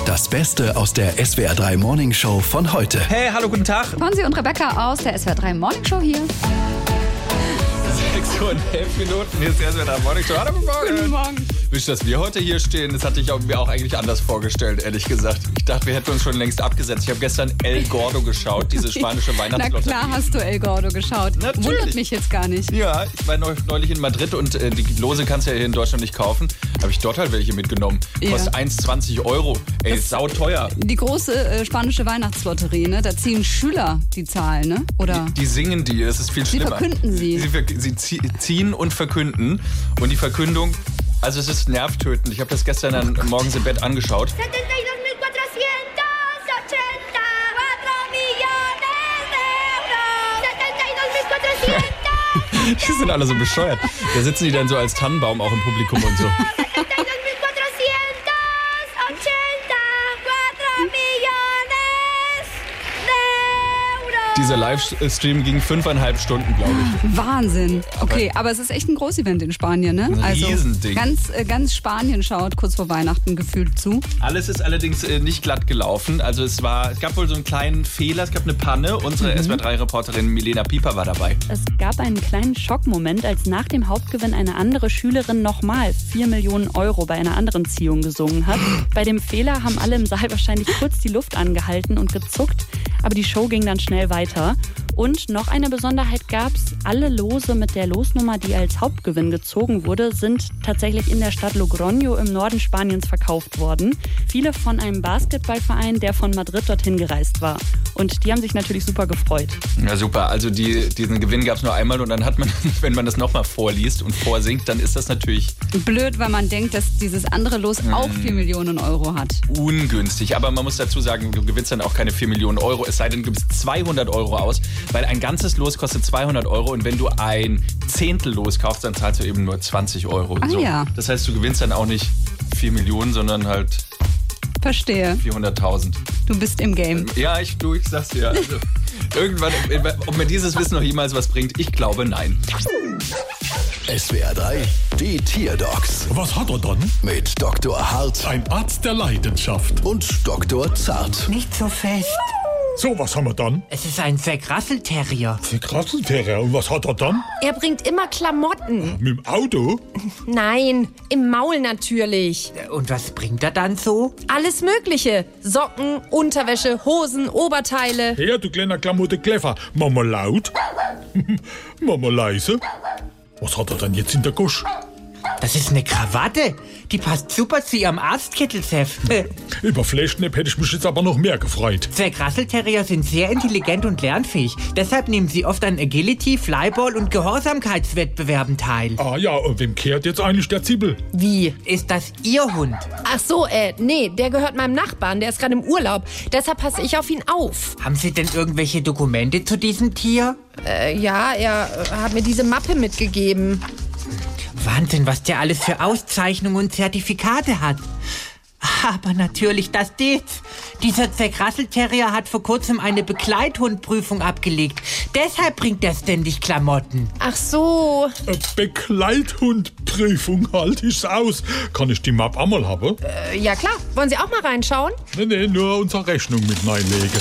Das Beste aus der SWR 3 Morning Show von heute. Hey, hallo, guten Tag. Fonsi und Rebecca aus der SWR 3 Morning Show hier. 6 Uhr und 11 Minuten. Hier ist der SWR 3 Morning Show. Hallo, guten Morgen. Guten Morgen. Wisst, dass wir heute hier stehen, das hatte ich mir auch eigentlich anders vorgestellt, ehrlich gesagt. Ich dachte, wir hätten uns schon längst abgesetzt. Ich habe gestern El Gordo geschaut, diese spanische Weihnachtslotterie. Na klar hast du El Gordo geschaut. Natürlich. Wundert mich jetzt gar nicht. Ja, ich war neulich in Madrid und die Lose kannst du ja hier in Deutschland nicht kaufen. Habe ich dort halt welche mitgenommen. Kostet 1,20 €. Ey, ist sauteuer. Die große spanische Weihnachtslotterie, ne? Da ziehen Schüler die Zahlen, ne? Oder? Die singen die, das ist viel schlimmer. verkünden sie. Sie ziehen und verkünden. Und die Verkündung, also es ist nervtötend. Ich habe das gestern dann morgens im Bett angeschaut. 72.480 Millionen €. Die sind alle so bescheuert. Da sitzen die dann so als Tannenbaum auch im Publikum und so. 72.480 Millionen €. Dieser Livestream ging 5,5 Stunden, glaube ich. Wahnsinn. Okay, aber es ist echt ein Großevent in Spanien, ne? Ein Riesending. Ganz Spanien schaut kurz vor Weihnachten gefühlt zu. Alles ist allerdings nicht glatt gelaufen. Also es gab wohl so einen kleinen Fehler, es gab eine Panne. Unsere SWR3-Reporterin Milena Pieper war dabei. Es gab einen kleinen Schockmoment, als nach dem Hauptgewinn eine andere Schülerin nochmal 4 Millionen € bei einer anderen Ziehung gesungen hat. Bei dem Fehler haben alle im Saal wahrscheinlich kurz die Luft angehalten und gezuckt, aber die Show ging dann schnell weiter. Und noch eine Besonderheit gab's: Alle Lose mit der Losnummer, die als Hauptgewinn gezogen wurde, sind tatsächlich in der Stadt Logroño im Norden Spaniens verkauft worden. Viele von einem Basketballverein, der von Madrid dorthin gereist war. Und die haben sich natürlich super gefreut. Ja, super. Also diesen Gewinn gab es nur einmal und dann hat man, wenn man das nochmal vorliest und vorsingt, dann ist das natürlich Blöd, weil man denkt, dass dieses andere Los auch 4 Millionen € hat. ungünstig. Aber man muss dazu sagen, du gewinnst dann auch keine 4 Millionen €, es sei denn, du gibst 200 € aus, weil ein ganzes Los kostet 200 € und wenn du ein Zehntel Los kaufst, dann zahlst du eben nur 20 €. Ah, ja. Das heißt, du gewinnst dann auch nicht 4 Millionen, sondern halt Verstehe. 400.000. Du bist im Game. Ja, ich sag's dir. Also, irgendwann, ob mir dieses Wissen noch jemals was bringt, ich glaube, nein. SWR 3, die Tierdocs Was hat er dann? mit Dr. Hart Ein Arzt der Leidenschaft. und Dr. Zart. Nicht so fest. So, was haben wir dann? Es ist ein Vergrasselterrier. Für Krasselterrier. Und was hat er dann? Er bringt immer Klamotten. Mit dem Auto? Nein, im Maul natürlich. Und was bringt er dann so? Alles Mögliche. Socken, Unterwäsche, Hosen, Oberteile. Her, du kleiner Klamotte Kleffer. Mama laut. Mama leise. Was hat er dann jetzt in der Gusch? Das ist eine Krawatte. Die passt super zu ihrem Arztkittel, Chef. Über Fleischknepp hätte ich mich jetzt aber noch mehr gefreut. Vergrasselterrier sind sehr intelligent und lernfähig. Deshalb nehmen sie oft an Agility, Flyball und Gehorsamkeitswettbewerben teil. Ah ja, und wem kehrt jetzt eigentlich der Zibbel? Wie? Ist das Ihr Hund? Ach so, nee, der gehört meinem Nachbarn. Der ist gerade im Urlaub. Deshalb passe ich auf ihn auf. Haben Sie denn irgendwelche Dokumente zu diesem Tier? Ja, er hat mir diese Mappe mitgegeben. Wahnsinn, was der alles für Auszeichnungen und Zertifikate hat. Aber natürlich das Ditz. Dieser Vergrasselterrier hat vor kurzem eine Begleithundprüfung abgelegt. Deshalb bringt er ständig Klamotten. Ach so. Begleithundprüfung halte ich's aus. Kann ich die Map einmal haben? Ja klar. Wollen Sie auch mal reinschauen? Nee, nur unsere Rechnung mit reinlegen.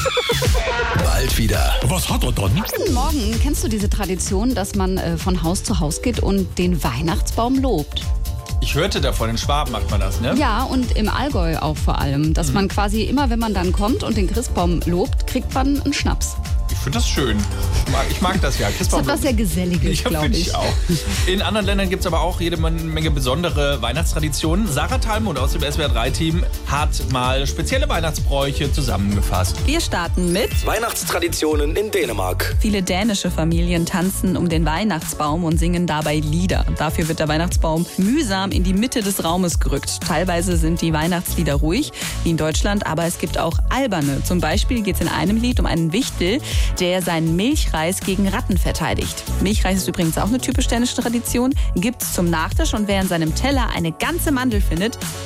Bald wieder. Was hat er dann? Morgen kennst du diese Tradition, dass man von Haus zu Haus geht und den Weihnachtsbaum lobt? Ich hörte davon, in Schwaben macht man das, ne? Ja, und im Allgäu auch vor allem. Dass man quasi immer, wenn man dann kommt und den Christbaum lobt, kriegt man einen Schnaps. Ich finde das schön. Ich mag das ja. Das hat was sehr Geselliges, glaube finde ich. ich auch. In anderen Ländern gibt es aber auch jede Menge besondere Weihnachtstraditionen. Sarah Thalmund aus dem SWR3-Team hat mal spezielle Weihnachtsbräuche zusammengefasst. Wir starten mit Weihnachtstraditionen in Dänemark. viele dänische Familien tanzen um den Weihnachtsbaum und singen dabei Lieder. Dafür wird der Weihnachtsbaum mühsam in die Mitte des Raumes gerückt. Teilweise sind die Weihnachtslieder ruhig, wie in Deutschland, aber es gibt auch alberne. Zum Beispiel geht es in einem Lied um einen Wichtel, der seinen Milchreis gegen Ratten verteidigt. Milchreis ist übrigens auch eine typisch dänische Tradition. Gibt's zum Nachtisch und wer in seinem Teller eine ganze Mandel findet, der kriegt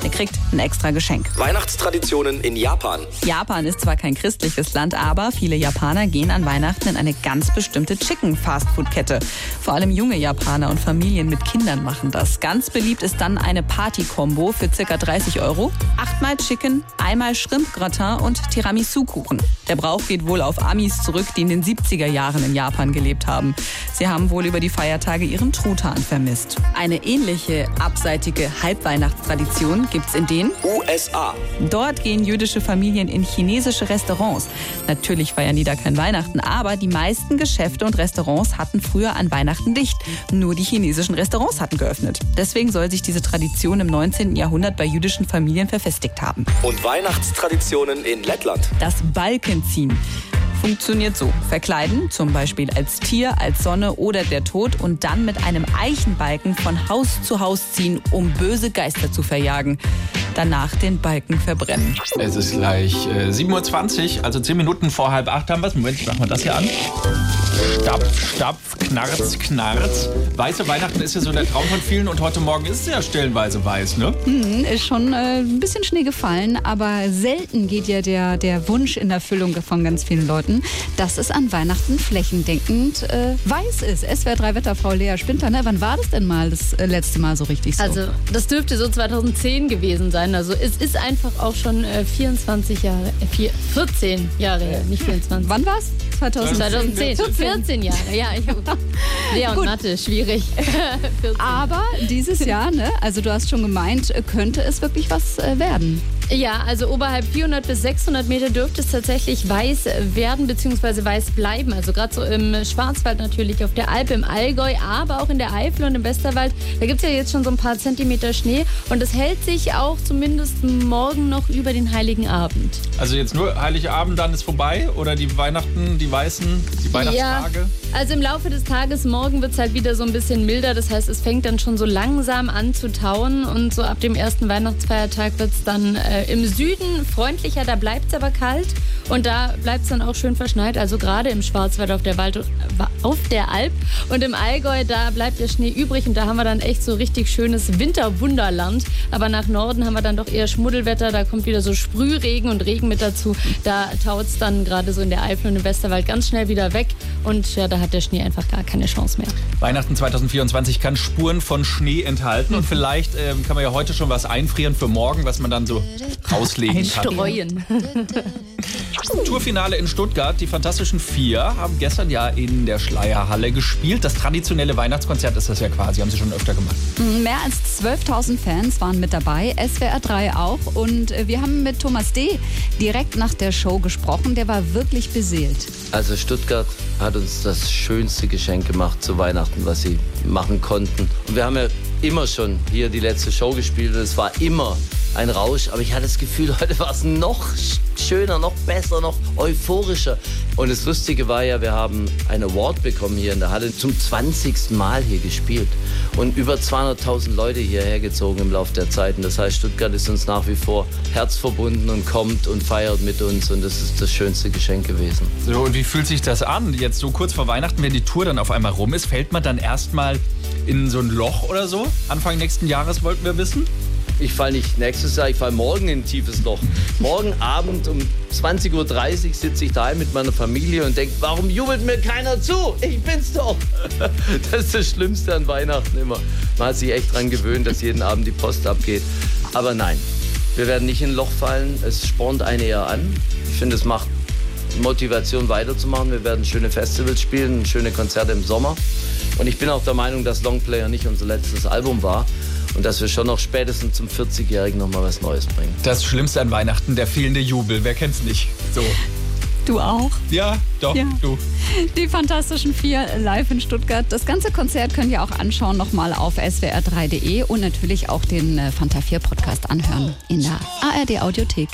ein extra Geschenk. Weihnachtstraditionen in Japan. Japan ist zwar kein christliches Land, aber viele Japaner gehen an Weihnachten in eine ganz bestimmte Chicken-Fastfood-Kette. Vor allem junge Japaner und Familien mit Kindern machen das. Ganz beliebt ist dann eine Party-Kombo für ca. 30 €. 8-mal Chicken, einmal Shrimp-Gratin und Tiramisu-Kuchen. Der Brauch geht wohl auf Amis zurück, die in den 70er Jahren in Japan gelebt haben. Sie haben wohl über die Feiertage ihren Truthahn vermisst. Eine ähnliche, abseitige Halbweihnachtstradition gibt's in den USA. Dort gehen jüdische Familien in chinesische Restaurants. Natürlich feiern die da kein Weihnachten, aber die meisten Geschäfte und Restaurants hatten früher an Weihnachten dicht. Nur die chinesischen Restaurants hatten geöffnet. Deswegen soll sich diese Tradition im 19. Jahrhundert bei jüdischen Familien verfestigt haben. Und Weihnachtstraditionen in Lettland. Das Balkenziehen funktioniert so. Verkleiden, zum Beispiel als Tier, als Sonne oder der Tod und dann mit einem Eichenbalken von Haus zu Haus ziehen, um böse Geister zu verjagen. Danach den Balken verbrennen. Es ist gleich 7:20 Uhr, also 10 Minuten vor 7:30 haben wir es. Moment, ich mach mal das hier an. Stapf, stapf, knarz, knarz. Weiße Weihnachten ist ja so der Traum von vielen und heute Morgen ist es ja stellenweise weiß, ne? Ist schon ein bisschen Schnee gefallen, aber selten geht ja der Wunsch in Erfüllung von ganz vielen Leuten, dass es an Weihnachten flächendeckend weiß ist. SWR 3 Wetterfrau Lea Spinter, ne? Wann war das denn mal das letzte Mal so richtig so? Also das dürfte so 2010 gewesen sein. Also es ist einfach auch schon 14 Jahre her, nicht 24. Wann war's? 2010. 14 Jahre, ja. Lea und Mathe, schwierig. Aber dieses Jahr, ne? Also du hast schon gemeint, könnte es wirklich was werden? Ja, also oberhalb 400 bis 600 Meter dürfte es tatsächlich weiß werden bzw. weiß bleiben. Also gerade so im Schwarzwald natürlich, auf der Alp, im Allgäu, aber auch in der Eifel und im Westerwald. Da gibt es ja jetzt schon so ein paar Zentimeter Schnee und es hält sich auch zumindest morgen noch über den Heiligen Abend. Also jetzt nur Heiligabend, dann ist vorbei oder die Weihnachten, die Weihnachtstage? Ja, also im Laufe des Tages, morgen wird es halt wieder so ein bisschen milder. Das heißt, es fängt dann schon so langsam an zu tauen und so ab dem ersten Weihnachtsfeiertag wird es dann im Süden freundlicher, da bleibt es aber kalt und da bleibt es dann auch schön verschneit. Also gerade im Schwarzwald auf der Alp und im Allgäu, da bleibt der Schnee übrig und da haben wir dann echt so richtig schönes Winterwunderland. Aber nach Norden haben wir dann doch eher Schmuddelwetter, da kommt wieder so Sprühregen und Regen mit dazu. Da taut es dann gerade so in der Eifel und im Westerwald ganz schnell wieder weg und ja, da hat der Schnee einfach gar keine Chance mehr. Weihnachten 2024 kann Spuren von Schnee enthalten und vielleicht kann man ja heute schon was einfrieren für morgen, was man dann so rauslegen kann. Streuen. Tourfinale in Stuttgart. Die Fantastischen Vier haben gestern ja in der Schleierhalle gespielt. Das traditionelle Weihnachtskonzert ist das ja quasi, haben sie schon öfter gemacht. Mehr als 12.000 Fans waren mit dabei, SWR 3 auch. Und wir haben mit Thomas D. direkt nach der Show gesprochen. Der war wirklich beseelt. Also Stuttgart hat uns das schönste Geschenk gemacht zu Weihnachten, was sie machen konnten. Und wir haben ja immer schon hier die letzte Show gespielt und es war immer ein Rausch, aber ich hatte das Gefühl, heute war es noch schöner, noch besser, noch euphorischer. Und das Lustige war ja, wir haben einen Award bekommen hier in der Halle, zum 20. Mal hier gespielt und über 200.000 Leute hierher gezogen im Laufe der Zeiten. Das heißt, Stuttgart ist uns nach wie vor herzverbunden und kommt und feiert mit uns und das ist das schönste Geschenk gewesen. So, und wie fühlt sich das an? Jetzt so kurz vor Weihnachten, wenn die Tour dann auf einmal rum ist, fällt man dann erstmal in so ein Loch oder so? Anfang nächsten Jahres wollten wir wissen. Ich falle nicht nächstes Jahr, ich falle morgen in ein tiefes Loch. Morgen Abend um 20.30 Uhr sitze ich daheim mit meiner Familie und denke, warum jubelt mir keiner zu? Ich bin's doch. Das ist das Schlimmste an Weihnachten immer. Man hat sich echt dran gewöhnt, dass jeden Abend die Post abgeht. Aber nein, wir werden nicht in ein Loch fallen. Es spornt einen eher an. Ich finde, es macht Motivation weiterzumachen. Wir werden schöne Festivals spielen, schöne Konzerte im Sommer. Und ich bin auch der Meinung, dass Longplayer nicht unser letztes Album war. Und dass wir schon noch spätestens zum 40-Jährigen noch mal was Neues bringen. Das Schlimmste an Weihnachten, der fehlende Jubel. Wer kennt's nicht? So. Du auch? Ja, doch, ja. Du. Die Fantastischen Vier live in Stuttgart. Das ganze Konzert könnt ihr auch anschauen, nochmal auf swr3.de und natürlich auch den Fanta 4 Podcast anhören in der ARD Audiothek.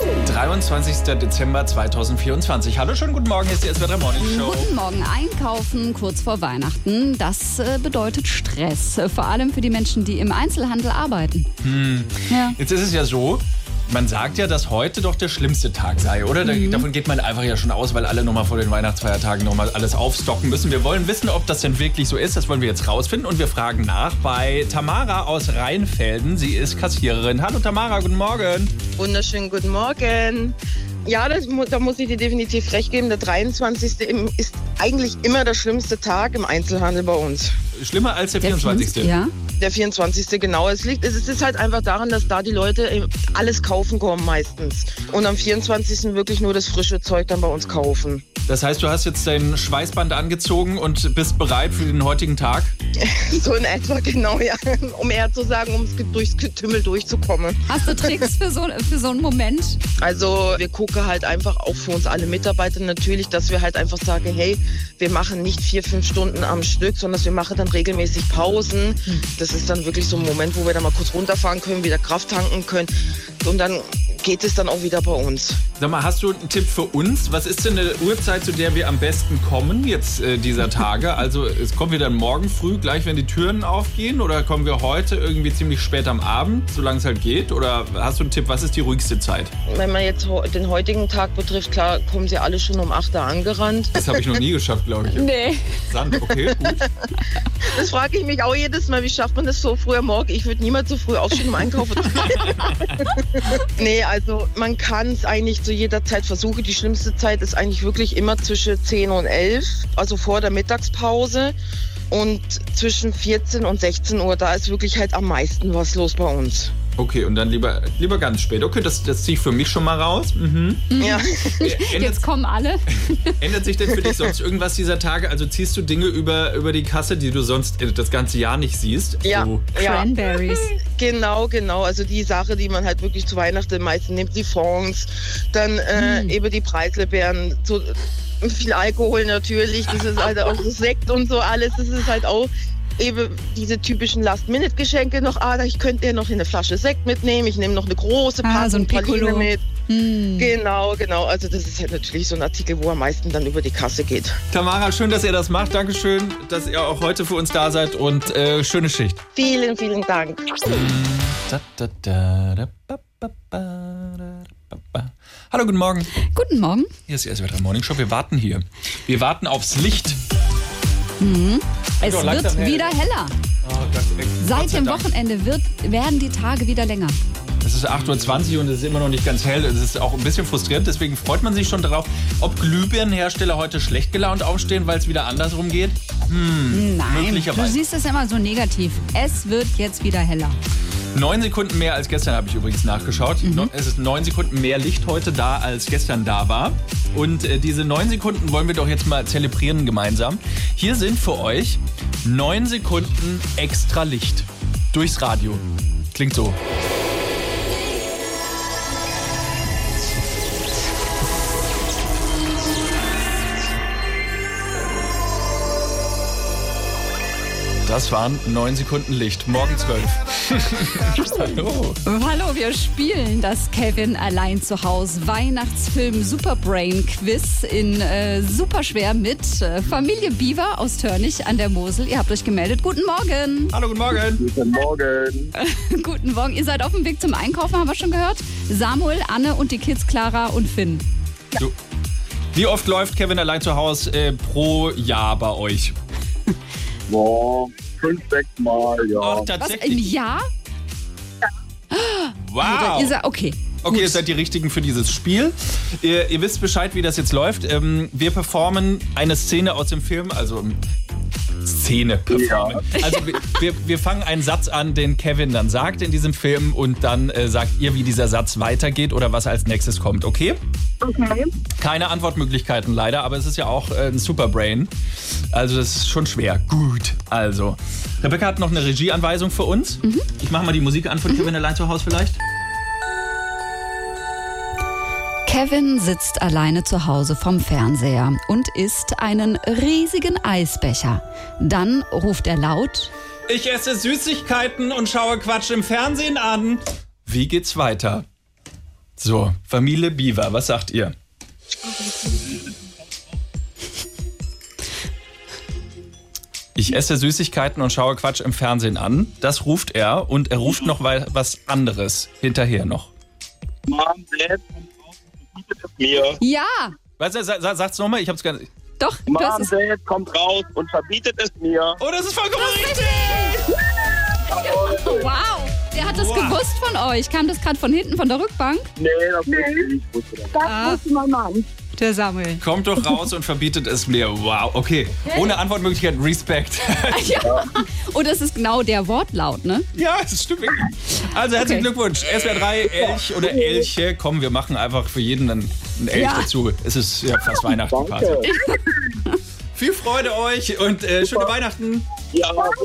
23. Dezember 2024. Hallo, schönen guten Morgen, hier ist die SWR 3 Morning Show. Guten Morgen. Einkaufen kurz vor Weihnachten, das bedeutet Stress. Vor allem für die Menschen, die im Einzelhandel arbeiten. Ja. Jetzt ist es ja so, Man sagt ja, dass heute doch der schlimmste Tag sei, oder? Davon geht man einfach ja schon aus, weil alle nochmal vor den Weihnachtsfeiertagen nochmal alles aufstocken müssen. Wir wollen wissen, ob das denn wirklich so ist. Das wollen wir jetzt rausfinden und wir fragen nach bei Tamara aus Rheinfelden. Sie ist Kassiererin. Hallo Tamara, guten Morgen. Wunderschönen guten Morgen. Ja, da muss ich dir definitiv recht geben. Der 23. ist eigentlich immer der schlimmste Tag im Einzelhandel bei uns. Schlimmer als der 24. Ja. Der 24. genau. Es ist halt einfach daran, dass da die Leute alles kaufen kommen meistens. Und am 24. wirklich nur das frische Zeug dann bei uns kaufen. Das heißt, du hast jetzt dein Schweißband angezogen und bist bereit für den heutigen Tag? So in etwa, genau, ja. Um eher zu sagen, um durchs Getümmel durchzukommen. Hast du Tricks für so einen Moment? Also wir gucken halt einfach auch für uns alle Mitarbeiter natürlich, dass wir halt einfach sagen, hey, wir machen nicht 4-5 Stunden am Stück, sondern wir machen dann regelmäßig Pausen. Das ist dann wirklich so ein Moment, wo wir dann mal kurz runterfahren können, wieder Kraft tanken können und dann geht es dann auch wieder bei uns. Sag mal, hast du einen Tipp für uns? Was ist denn eine Uhrzeit, zu der wir am besten kommen jetzt dieser Tage? Also kommen wir dann morgen früh, gleich wenn die Türen aufgehen? Oder kommen wir heute irgendwie ziemlich spät am Abend, solange es halt geht? Oder hast du einen Tipp, was ist die ruhigste Zeit? Wenn man jetzt den heutigen Tag betrifft, klar, kommen sie alle schon um 8 Uhr angerannt. Das habe ich noch nie geschafft, glaube ich. Nee. Sand, okay, gut. Das frage ich mich auch jedes Mal, wie schafft man das so früh am Morgen? Ich würde niemals so früh aufstehen, um einkaufen zu gehen. Nee, also man kann es eigentlich zu jeder Zeit versuchen. Die schlimmste Zeit ist eigentlich wirklich immer zwischen 10 und 11, also vor der Mittagspause. Und zwischen 14 und 16 Uhr, da ist wirklich halt am meisten was los bei uns. Okay, und dann lieber ganz spät. Okay, das ziehe ich für mich schon mal raus. Mhm. Ja. Jetzt kommen alle. Ändert sich denn für dich sonst irgendwas dieser Tage? Also ziehst du Dinge über die Kasse, die du sonst das ganze Jahr nicht siehst? Ja. So. Cranberries. Genau. Also die Sache, die man halt wirklich zu Weihnachten meistens nimmt, die Fonds, dann eben die Preiselbeeren, so viel Alkohol natürlich, das ist halt auch so Sekt und so alles, das ist halt auch eben diese typischen Last-Minute-Geschenke noch, ich könnte ja noch eine Flasche Sekt mitnehmen, ich nehme noch eine große Packung so ein Praline mit. Genau, also das ist halt natürlich so ein Artikel, wo am meisten dann über die Kasse geht. Tamara, schön, dass ihr das macht. Dankeschön, dass ihr auch heute für uns da seid und schöne Schicht. Vielen, vielen Dank. Hallo, guten Morgen. Guten Morgen. Hier ist die SWR 3 Morning Show. Wir warten hier. Wir warten aufs Licht. Es wird wieder heller. Oh Gott, Seit dem Wochenende werden die Tage wieder länger. Es ist 8.20 Uhr und es ist immer noch nicht ganz hell. Es ist auch ein bisschen frustrierend, deswegen freut man sich schon darauf, ob Glühbirnenhersteller heute schlecht gelaunt aufstehen, weil es wieder andersrum geht. Nein, du siehst es immer so negativ. Es wird jetzt wieder heller. 9 Sekunden mehr als gestern habe ich übrigens nachgeschaut. Es ist 9 Sekunden mehr Licht heute da, als gestern da war. Und diese 9 Sekunden wollen wir doch jetzt mal zelebrieren gemeinsam. Hier sind für euch 9 Sekunden extra Licht. Durchs Radio. Klingt so. Das waren 9 Sekunden Licht. Morgen 12. Hallo. Hallo, wir spielen das Kevin allein zu Hause Weihnachtsfilm Superbrain Quiz in Superschwer mit Familie Biewer aus Törnich an der Mosel. Ihr habt euch gemeldet. Guten Morgen. Hallo, guten Morgen. Guten Morgen. Guten Morgen. Ihr seid auf dem Weg zum Einkaufen, haben wir schon gehört. Samuel, Anne und die Kids Clara und Finn. So. Wie oft läuft Kevin allein zu Hause pro Jahr bei euch? Boah, 5, 6 Mal, ja. Ach, tatsächlich? Was, im Jahr? Wow. Okay. Okay, ihr seid die Richtigen für dieses Spiel. Ihr wisst Bescheid, wie das jetzt läuft. Wir performen eine Szene aus dem Film, also Szene performen. Ja. Also wir fangen einen Satz an, den Kevin dann sagt in diesem Film und dann sagt ihr, wie dieser Satz weitergeht oder was als nächstes kommt, okay? Okay. Keine Antwortmöglichkeiten leider, aber es ist ja auch ein Superbrain. Also das ist schon schwer. Gut, also. Rebecca hat noch eine Regieanweisung für uns. Ich mache mal die Musik an von Kevin allein zu Hause vielleicht. Kevin sitzt alleine zu Hause vom Fernseher und isst einen riesigen Eisbecher. Dann ruft er laut: Ich esse Süßigkeiten und schaue Quatsch im Fernsehen an. Wie geht's weiter? So, Familie Biewer, was sagt ihr? Ich esse Süßigkeiten und schaue Quatsch im Fernsehen an. Das ruft er und er ruft noch was anderes hinterher noch. Mom, Dad, kommt raus und verbietet es mir. Ja. Was, sag's nochmal, ich hab's gar nicht. Doch, Mom, Dad, kommt raus und verbietet es mir. Oh, das ist vollkommen richtig! Wow, der hat das gewusst von euch. Kam das gerade von hinten, von der Rückbank? Nee, das wusste ich. Das wusste mein Mann. Der Samuel. Kommt doch raus und verbietet es mir. Wow, okay. Ohne Antwortmöglichkeit, Respekt. Ja. Und das ist genau der Wortlaut, ne? Ja, das stimmt wirklich. Also herzlichen Glückwunsch. SWR 3, Elch oder Elche. Komm, wir machen einfach für jeden einen Elch dazu. Es ist ja fast Weihnachten quasi. Viel Freude euch und schöne Weihnachten. Ja,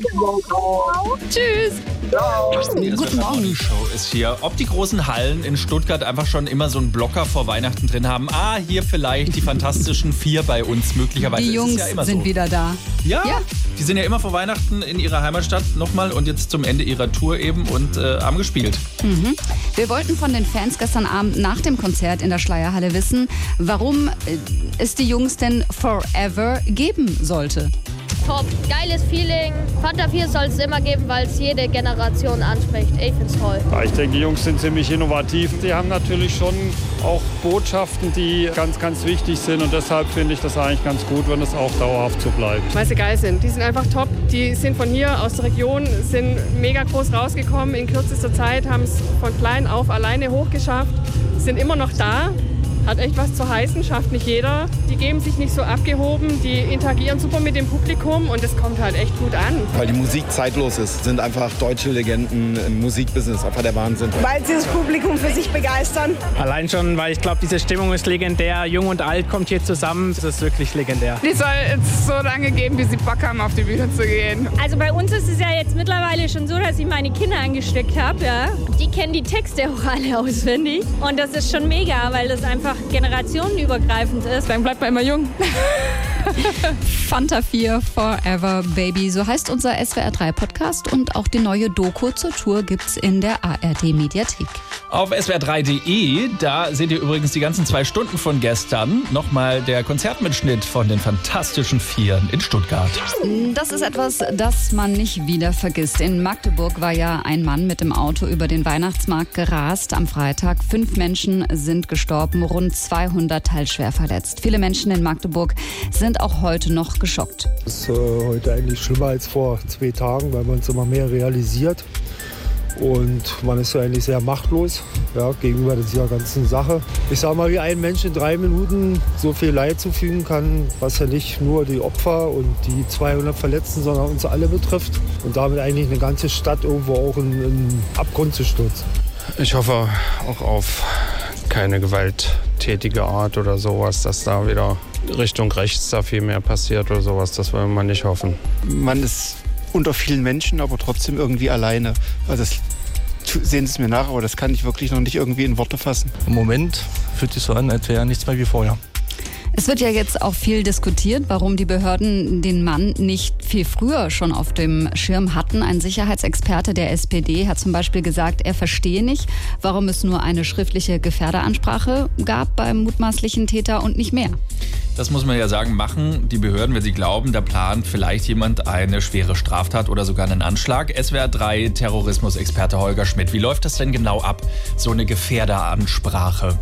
tschüss. Guten Morgen. Die Show ist hier. Ob die großen Hallen in Stuttgart einfach schon immer so einen Blocker vor Weihnachten drin haben. Hier vielleicht die Fantastischen 4 bei uns möglicherweise. Die Jungs ja immer sind so. wieder da. Ja, die sind ja immer vor Weihnachten in ihrer Heimatstadt nochmal und jetzt zum Ende ihrer Tour eben und haben gespielt. Mhm. Wir wollten von den Fans gestern Abend nach dem Konzert in der Schleierhalle wissen, warum es die Jungs denn Forever geben sollte. Top, geiles Feeling. Fanta 4 soll es immer geben, weil es jede Generation anspricht. Ich find's toll. Ja, ich denke, die Jungs sind ziemlich innovativ. Die haben natürlich schon auch Botschaften, die ganz, ganz wichtig sind. Und deshalb finde ich das eigentlich ganz gut, wenn es auch dauerhaft so bleibt. Weil sie geil sind. Die sind einfach top. Die sind von hier aus der Region, sind mega groß rausgekommen. In kürzester Zeit haben es von klein auf alleine hochgeschafft. Sind immer noch da. Hat echt was zu heißen, schafft nicht jeder. Die geben sich nicht so abgehoben, die interagieren super mit dem Publikum und es kommt halt echt gut an. Weil die Musik zeitlos ist, sind einfach deutsche Legenden im Musikbusiness, einfach der Wahnsinn. Weil sie das Publikum für sich begeistern. Allein schon, weil ich glaube, diese Stimmung ist legendär. Jung und alt kommt hier zusammen, das ist wirklich legendär. Die soll jetzt so lange geben, bis sie Bock haben, auf die Bühne zu gehen. Also bei uns ist es ja jetzt mittlerweile schon so, dass ich meine Kinder angesteckt habe. Ja? Die kennen die Texte auch alle auswendig und das ist schon mega, weil das einfach generationenübergreifend ist. Dann bleibt man immer jung. Fanta 4 Forever Baby, so heißt unser SWR 3 Podcast und auch die neue Doku zur Tour gibt's in der ARD Mediathek. Auf swr3.de, da seht ihr übrigens die ganzen 2 Stunden von gestern. Nochmal der Konzertmitschnitt von den Fantastischen 4 in Stuttgart. Das ist etwas, das man nicht wieder vergisst. In Magdeburg war ja ein Mann mit dem Auto über den Weihnachtsmarkt gerast am Freitag. 5 Menschen sind gestorben, rund 200 teilschwer verletzt. Viele Menschen in Magdeburg sind auch heute noch geschockt. Das ist heute eigentlich schlimmer als vor 2 Tagen, weil man es immer mehr realisiert. Und man ist ja eigentlich sehr machtlos gegenüber dieser ganzen Sache. Ich sage mal, wie ein Mensch in 3 Minuten so viel Leid zufügen kann, was ja nicht nur die Opfer und die 200 Verletzten, sondern uns alle betrifft. Und damit eigentlich eine ganze Stadt irgendwo auch in den Abgrund zu stürzen. Ich hoffe auch auf keine gewalttätige Art oder sowas, dass da wieder Richtung rechts da viel mehr passiert oder sowas. Das wollen wir nicht hoffen. Man ist unter vielen Menschen, aber trotzdem irgendwie alleine. Also das sehen Sie es mir nach, aber das kann ich wirklich noch nicht irgendwie in Worte fassen. Im Moment fühlt sich so an, als wäre nichts mehr wie vorher. Es wird ja jetzt auch viel diskutiert, warum die Behörden den Mann nicht viel früher schon auf dem Schirm hatten. Ein Sicherheitsexperte der SPD hat zum Beispiel gesagt, er verstehe nicht, warum es nur eine schriftliche Gefährderansprache gab beim mutmaßlichen Täter und nicht mehr. Das muss man ja sagen, machen die Behörden, wenn sie glauben, da plant vielleicht jemand eine schwere Straftat oder sogar einen Anschlag. SWR 3 Terrorismusexperte Holger Schmidt. Wie läuft das denn genau ab, so eine Gefährderansprache?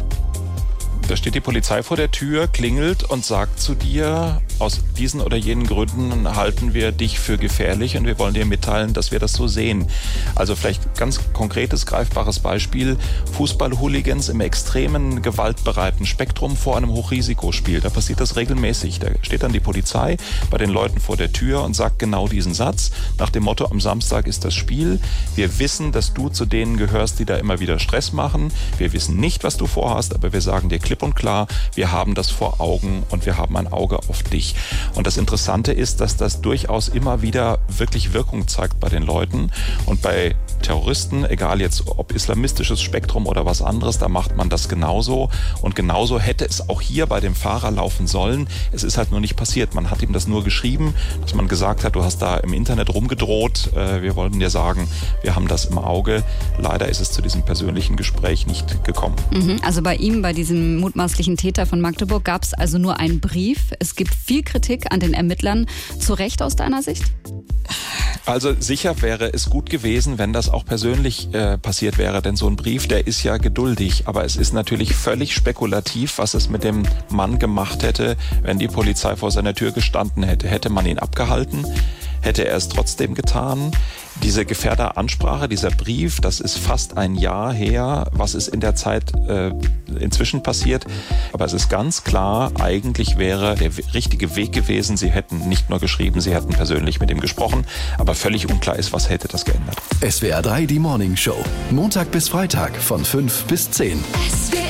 Da steht die Polizei vor der Tür, klingelt und sagt zu dir, aus diesen oder jenen Gründen halten wir dich für gefährlich und wir wollen dir mitteilen, dass wir das so sehen. Also vielleicht ganz konkretes, greifbares Beispiel, Fußball-Hooligans im extremen gewaltbereiten Spektrum vor einem Hochrisikospiel. Da passiert das regelmäßig. Da steht dann die Polizei bei den Leuten vor der Tür und sagt genau diesen Satz, nach dem Motto, am Samstag ist das Spiel. Wir wissen, dass du zu denen gehörst, die da immer wieder Stress machen. Wir wissen nicht, was du vorhast, aber wir sagen dir klipp und klar, wir haben das vor Augen und wir haben ein Auge auf dich. Und das Interessante ist, dass das durchaus immer wieder wirklich Wirkung zeigt bei den Leuten. Und bei Terroristen, egal jetzt ob islamistisches Spektrum oder was anderes, da macht man das genauso. Und genauso hätte es auch hier bei dem Fahrer laufen sollen. Es ist halt nur nicht passiert. Man hat ihm das nur geschrieben, dass man gesagt hat, du hast da im Internet rumgedroht. Wir wollten dir sagen, wir haben das im Auge. Leider ist es zu diesem persönlichen Gespräch nicht gekommen. Also bei ihm, bei diesem mutmaßlichen Täter von Magdeburg, gab es also nur einen Brief. Es gibt viel Kritik an den Ermittlern. Zu Recht aus deiner Sicht? Also sicher wäre es gut gewesen, wenn das auch persönlich passiert wäre, denn so ein Brief, der ist ja geduldig, aber es ist natürlich völlig spekulativ, was es mit dem Mann gemacht hätte, wenn die Polizei vor seiner Tür gestanden hätte. Hätte man ihn abgehalten? Hätte er es trotzdem getan? Diese Gefährderansprache, dieser Brief, das ist fast ein Jahr her. Was ist in der Zeit inzwischen passiert? Aber es ist ganz klar, eigentlich wäre der richtige Weg gewesen. Sie hätten nicht nur geschrieben, sie hätten persönlich mit ihm gesprochen. Aber völlig unklar ist, was hätte das geändert. SWR 3, die Morning Show. Montag bis Freitag von 5 bis 10. SWR